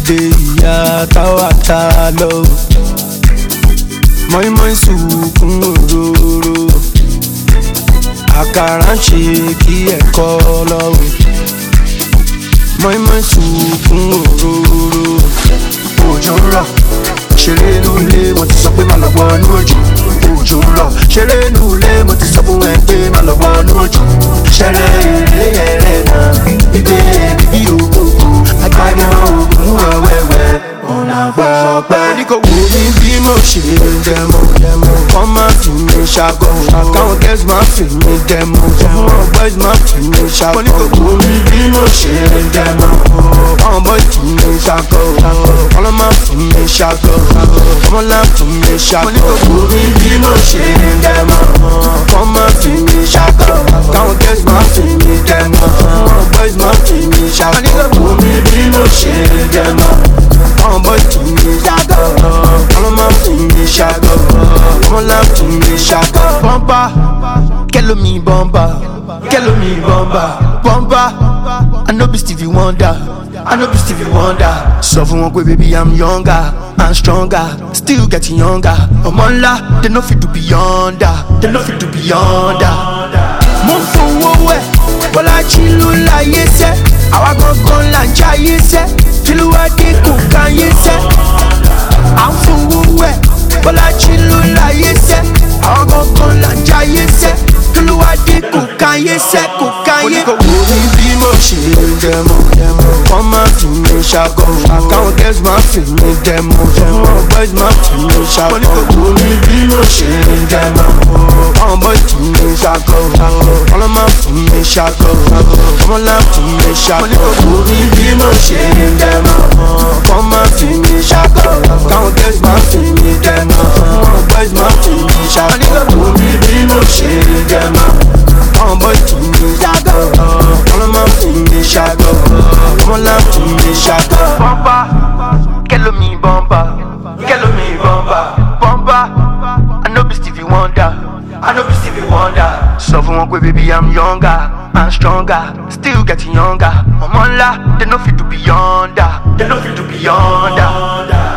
today ìyá táwa ta lọ. Mọ́ínmọ́ín sunkún òróró, àkàrà ń ṣe kí ẹ̀kọ́ lọ́wọ́. Mọ́ínmọ́ín sunkún òróró, òjò ń rọ̀ ṣeré nulẹ̀ mo ti sọ pé má lọ wọnú òjò. Òjò ń rọ̀ ṣeré nulẹ̀ mo ti sọ fún ẹ pé má lọ wọnú òjò. Ṣẹlẹ̀ eré ẹ̀rẹ̀ náà ìgbé bíbí òkòkò àgbàdo ògùn wẹ́wẹ́wẹ́ ọ̀nà pẹ́ọ́pẹ́. Ní kò wò mí bí mo ṣe dẹ̀mọ̀ kọ́ máa fi mi ṣàgọ́. Káwọn girls máa fi mi dẹ̀mọ̀ káwọn boys máa fi mi ṣàgọ́. Ní kò wò mí bí mo ṣe dẹ̀mọ̀ káwọn boys fi mi ṣàgọ́. Ọlọ́ máa fi mi ṣàgọ́, ọmọlá fi mi ṣàgọ́. Ní kò wò mí bí mo ṣe dẹ̀mọ̀ kọ́ máa fi mi ṣàgọ́. Káwọn girls máa fi mi dẹ̀mọ̀ káwọn boys máa fi mi ṣàgọ́. Ní kò wò mí bí mo ṣe dẹ̀mọ̀ àwọn boys fi mi ṣàgọ́. Ọlọ́ máa fi mi ṣàgọ́, ọmọlá fi mi ṣàgọ́. Bọ́mbà kẹ́lómi bọ́mbà, kẹ́lómi bọ́mbà, bọ́mbà. I no be Stevie Wonder, I no be Stevie Wonder. Sọ fún wọn pé baby I'm younger and stronger, still getting younger. Ọmọ ńlá, they no fit to be yonder, they no fit to be yonder. Mo fowó wẹ̀, Bọ́lájí ló láyé sẹ́, àwa gangan là ń jáyé sẹ́, tìlúwádé kò káyé sẹ́. À ń fowó wẹ̀, Bọ́lájí ló láyé sẹ́, àwa gangan là ń jáyé sẹ́, tìlúwádé kò káyé sẹ́, kò káyé. Kò wò mí bí mo ṣe dẹ̀mọ̀ wọ́n máa fi mi ṣàgọ́. Káwọn girls máa fi mi dẹ̀mọ̀ káwọn boys máa fi mi ṣàgọ́. Kò wò mí bí mo ṣe dẹ̀mọ̀ káwọn boys fi mi ṣàgọ́. Ọlọ́ máa fi mi ṣàgọ́, ọmọlá fi mi ṣàgọ́. Kò wò mí bí mo ṣe dẹ̀mọ̀ wọ́n máa fi mi ṣàgọ́. Káwọn girls máa fi mi dẹ̀mọ̀ káwọn boys máa fi mi ṣàgọ́. Kò wò mí bí mo ṣe dẹ̀mọ̀ àwọn boys fi mi ṣàgọ́. Ọlọ́ máa fi mi ṣàgọ́, ọmọlá fi mi ṣàgọ́. Bọ́mbà kẹ́lómi bọ́mbà, kẹ́lómi bọ́mbà, bọ́mbà. I no be Stevie Wonder, I no be Stevie Wonder. Sọ fún wọn pé baby I'm younger and stronger, still getting younger. Ọmọ ńlá, they no fit to be yonder, they no fit to be yonder.